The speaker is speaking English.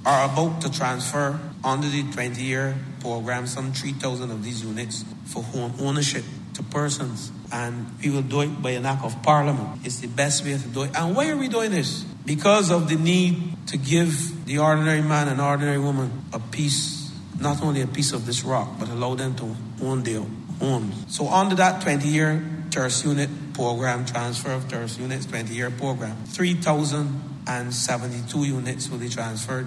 are about to transfer under the 20-year program some 3,000 of these units for home ownership to persons. And we will do it by an act of parliament. It's the best way to do it. And why are we doing this? Because of the need to give the ordinary man and ordinary woman a piece, not only a piece of this rock, but allow them to own their homes. So under that 20-year terrace unit program, transfer of terrace units, 20-year program, 3,072 units will be transferred